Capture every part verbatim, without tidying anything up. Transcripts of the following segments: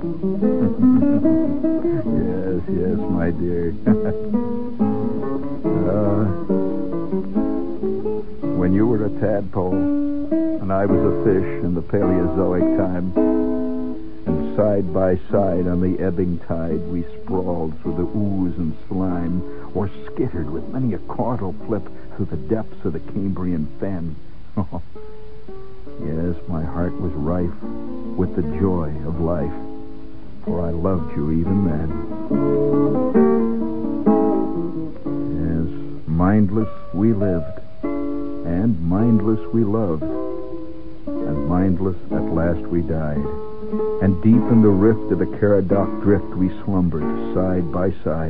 Yes, yes, my dear. uh, when you were a tadpole and I was a fish in the Paleozoic time, and side by side on the ebbing tide we sprawled through the ooze and slime, or skittered with many a caudal flip through the depths of the Cambrian fen. Yes, my heart was rife with the joy of life, for I loved you even then. Yes, mindless we lived, and mindless we loved, and mindless at last we died. And deep in the rift of the Caradoc drift we slumbered side by side.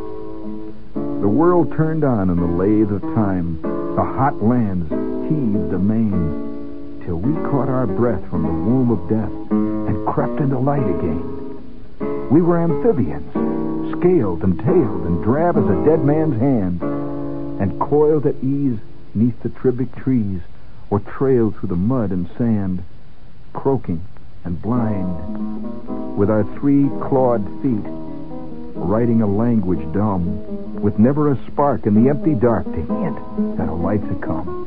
The world turned on in the lathe of time. The hot lands heaved amain, till we caught our breath from the womb of death and crept into light again. We were amphibians, scaled and tailed and drab as a dead man's hand, and coiled at ease neath the tribic trees, or trailed through the mud and sand, croaking and blind, with our three clawed feet, writing a language dumb, with never a spark in the empty dark to hint at a life to come.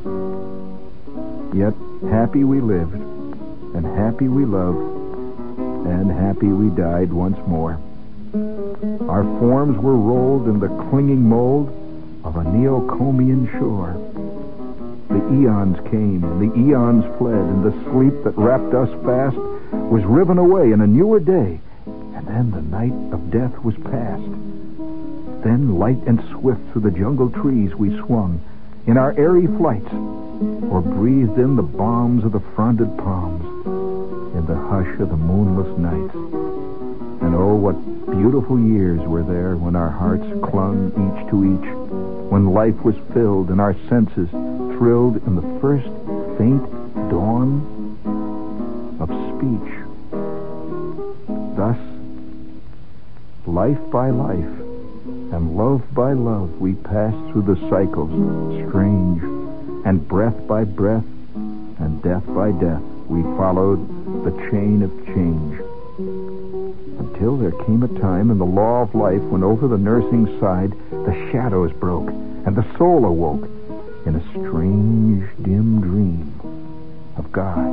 Yet happy we lived, and happy we loved, and happy we died once more. Our forms were rolled in the clinging mold of a Neocomian shore. The eons came, and the eons fled, and the sleep that wrapped us fast was riven away in a newer day, and then the night of death was past. Then light and swift through the jungle trees we swung in our airy flights, or breathed in the balms of the fronded palms in the hush of the moonless nights. And oh, what beautiful years were there when our hearts clung each to each, when life was filled and our senses thrilled in the first faint dawn of speech. Thus, life by life and love by love, we passed through the cycles strange, and breath by breath and death by death we followed the chain of change, until there came a time in the law of life when over the nursing side the shadows broke and the soul awoke in a strange dim dream of God.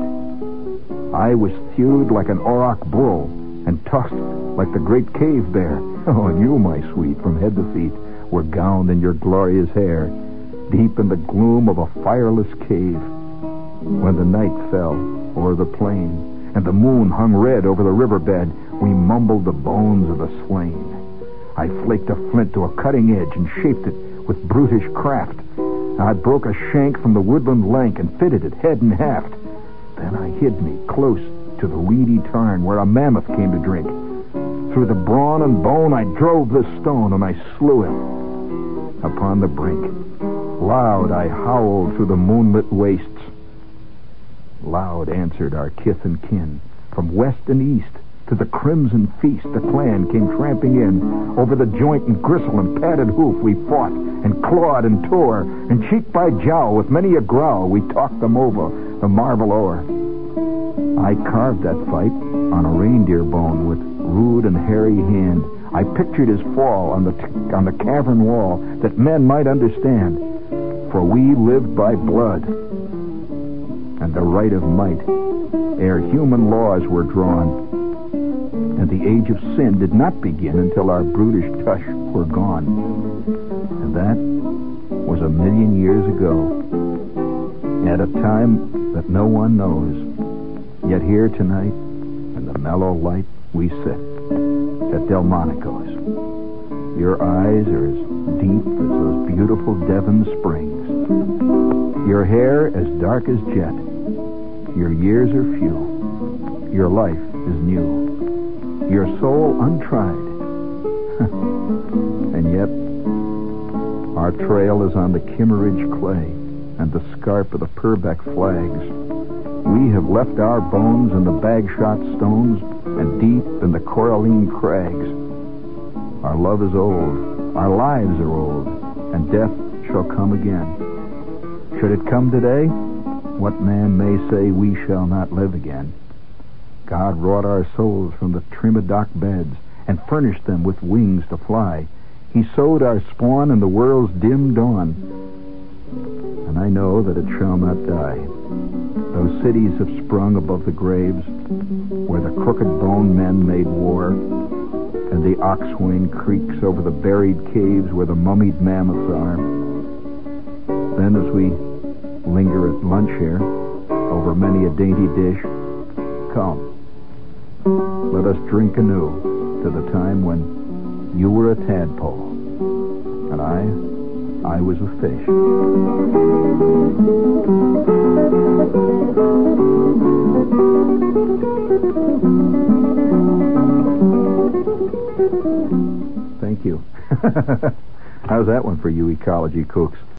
I was thewed like an auroch bull and tusked like the great cave bear. Oh, and you, my sweet, from head to feet, were gowned in your glorious hair, deep in the gloom of a fireless cave. When the night fell o'er the plain and the moon hung red over the riverbed, we mumbled the bones of the slain. I flaked a flint to a cutting edge and shaped it with brutish craft. I broke a shank from the woodland lank and fitted it head and haft. Then I hid me close to the weedy tarn where a mammoth came to drink. Through the brawn and bone I drove the stone, and I slew him upon the brink. Loud I howled through the moonlit wastes. Loud answered our kith and kin. From west and east to the crimson feast the clan came tramping in. Over the joint and gristle and padded hoof we fought and clawed and tore, and cheek by jowl with many a growl we talked them over the marble o'er. I carved that fight on a reindeer bone with rude and hairy hand. I pictured his fall on the t- on the cavern wall that men might understand, for we lived by blood and the right of might ere human laws were drawn, and the age of sin did not begin until our brutish tush were gone. And that was a million years ago, at a time that no one knows. Yet here tonight, in the mellow light, we sit at Delmonico's. Your eyes are as deep as those beautiful Devon springs. Your hair as dark as jet. Your years are few. Your life is new. Your soul untried. And yet, our trail is on the Kimmeridge clay and the scarp of the Purbeck flags. We have left our bones in the Bagshot stones and deep in the Coralline crags. Our love is old, our lives are old, and death shall come again. Should it come today, what man may say we shall not live again? God wrought our souls from the Trimodoc beds and furnished them with wings to fly. He sowed our spawn in the world's dim dawn, and I know that it shall not die. Those cities have sprung above the graves where the crooked-boned men made war, and the ox-wain creaks over the buried caves where the mummied mammoths are. Then as we linger at lunch here, over many a dainty dish, come, let us drink anew to the time when you were a tadpole, and I, I was a fish. Thank you. How's that one for you ecology kooks?